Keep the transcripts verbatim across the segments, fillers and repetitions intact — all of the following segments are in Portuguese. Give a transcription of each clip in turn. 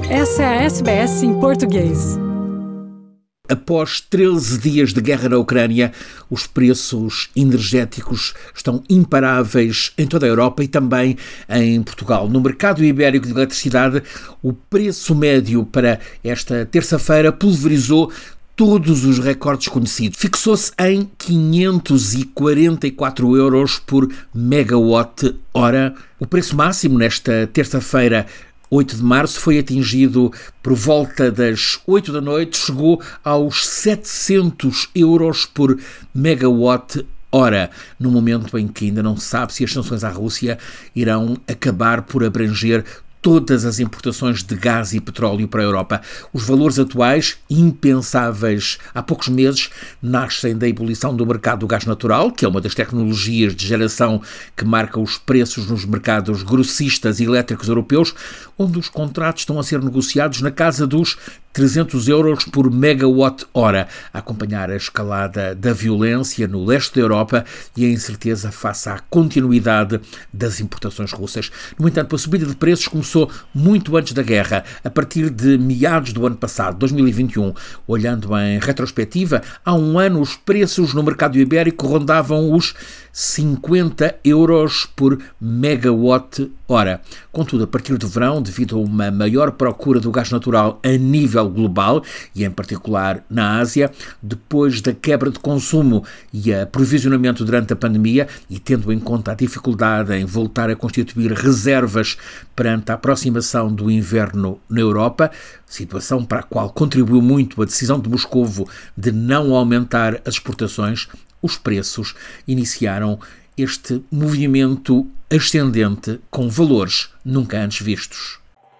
Essa é a S B S em português. Após treze dias de guerra na Ucrânia, os preços energéticos estão imparáveis em toda a Europa e também em Portugal. No mercado ibérico de eletricidade, o preço médio para esta terça-feira pulverizou todos os recordes conhecidos. Fixou-se em quinhentos e quarenta e quatro euros por megawatt-hora. O preço máximo nesta terça-feira, oito de março, foi atingido por volta das oito da noite, chegou aos setecentos euros por megawatt-hora, no momento em que ainda não se sabe se as sanções à Rússia irão acabar por abranger todas as importações de gás e petróleo para a Europa. Os valores atuais, impensáveis há poucos meses, nascem da ebulição do mercado do gás natural, que é uma das tecnologias de geração que marca os preços nos mercados grossistas e elétricos europeus, onde os contratos estão a ser negociados na casa dos trezentos euros por megawatt-hora, a acompanhar a escalada da violência no leste da Europa e a incerteza face à continuidade das importações russas. No entanto, a subida de preços começou muito antes da guerra, a partir de meados do ano passado, dois mil e vinte e um. Olhando em retrospectiva, há um ano os preços no mercado ibérico rondavam os cinquenta euros por megawatt-hora. Contudo, a partir do verão, devido a uma maior procura do gás natural a nível global e em particular na Ásia, depois da quebra de consumo e aprovisionamento durante a pandemia e tendo em conta a dificuldade em voltar a constituir reservas perante a aproximação do inverno na Europa, situação para a qual contribuiu muito a decisão de Moscovo de não aumentar as exportações, os preços iniciaram este movimento ascendente com valores nunca antes vistos.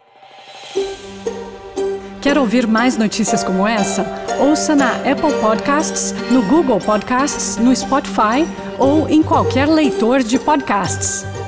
Quer ouvir mais notícias como essa? Ouça na Apple Podcasts, no Google Podcasts, no Spotify ou em qualquer leitor de podcasts.